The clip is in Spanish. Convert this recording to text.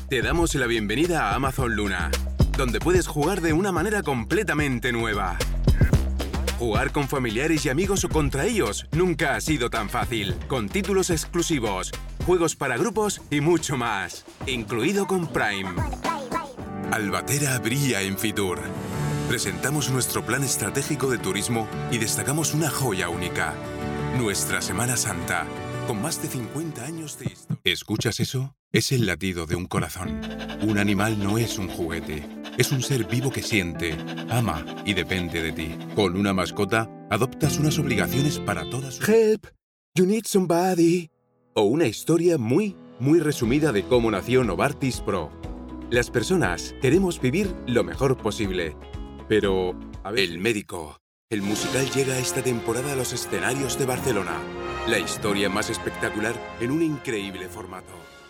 Te damos la bienvenida a Amazon Luna, donde puedes jugar de una manera completamente nueva. Jugar con familiares y amigos o contra ellos nunca ha sido tan fácil, con títulos exclusivos, juegos para grupos y mucho más, incluido con Prime. Albatera brilla en Fitur. Presentamos nuestro plan estratégico de turismo y destacamos una joya única, nuestra Semana Santa, con más de 50 años de historia. ¿Escuchas eso? Es el latido de un corazón. Un animal no es un juguete. Es un ser vivo que siente, ama y depende de ti. Con una mascota, adoptas unas obligaciones para toda su... Help! You need somebody. O una historia muy resumida de cómo nació Novartis Pro. Las personas queremos vivir lo mejor posible. Pero... El médico. El musical llega esta temporada a los escenarios de Barcelona. La historia más espectacular en un increíble formato.